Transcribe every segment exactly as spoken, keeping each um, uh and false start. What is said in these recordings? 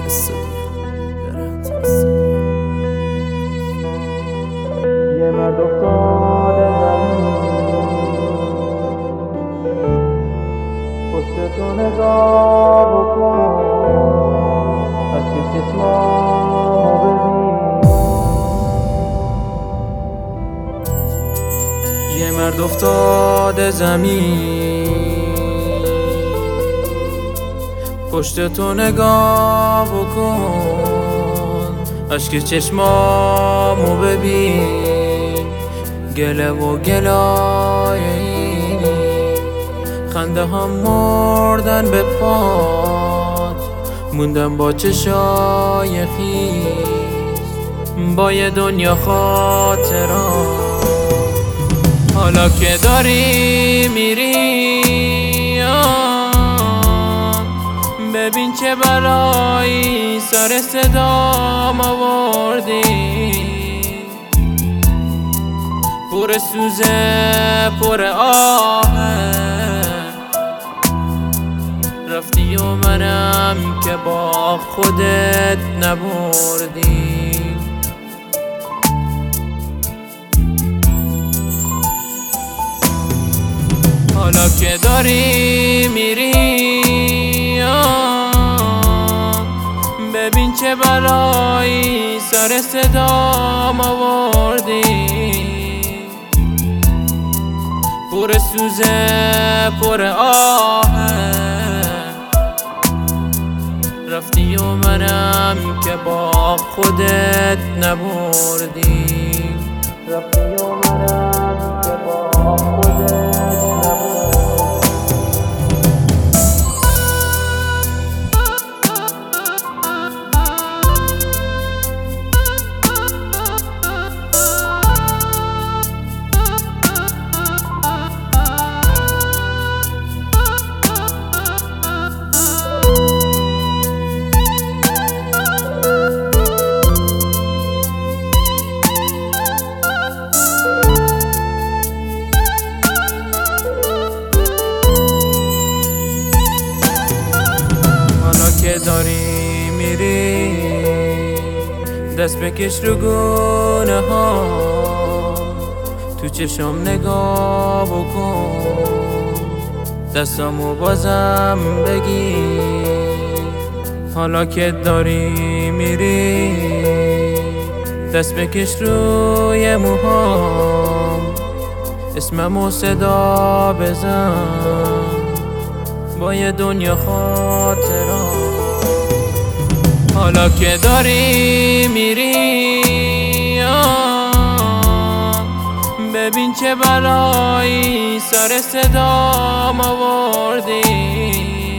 یه مرد افتاده زمین، پشت تو نگاه بکن، از که چشمامو ببین. یه مرد افتاده زمین، پشت تو نگاه بکن، اشک چشمامو ببین. گله و گلای اینی، خنده هم مردن به پات، موندم با چشای خیس، با یه دنیا خاطرات. حالا که داری میری، ببین چه بلایی سر صدام آوردی. پر سوزه پر آهه، رفتی و منم که با خودت نبردی. حالا که داری میری، ببین چه بلایی سر صدام آوردی. پر سوزه پر آهه، رفتی و منم که با خودت نبردی. رفتی و منم که با خودت نبردی. که داری میری، دست بکش رو گونه ها، تو چشم نگاه بکن، دستامو بازم بگیر. حالا که داری میری، دست بکش روی موهام، اسممو صدا بزن، با یه دنیا خاطرات. حالا که داری میری، ببین چه بلایی سر صدام آوردی.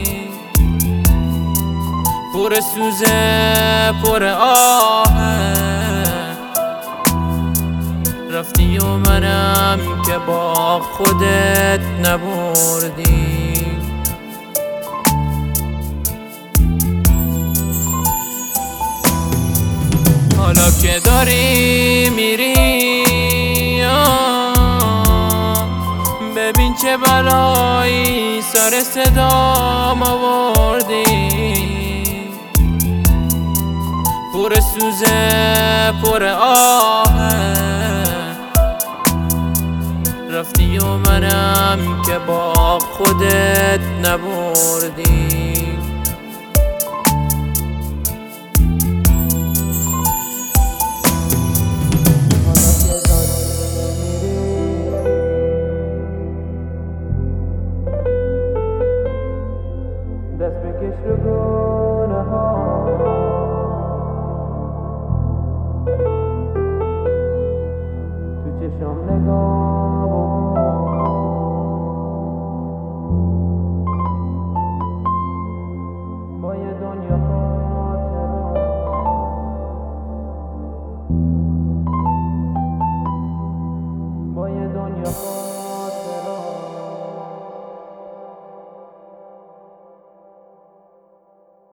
پر سوزه پر آهه، رفتی و منم که با خودت نبردی. حالا که داری میری، ببین چه بلایی سر صدام آوردی. پر سوزه پر آهه، رفتی و منم که با خودت نبردی. دست بکش رو گونه ها، تو چشم نگاه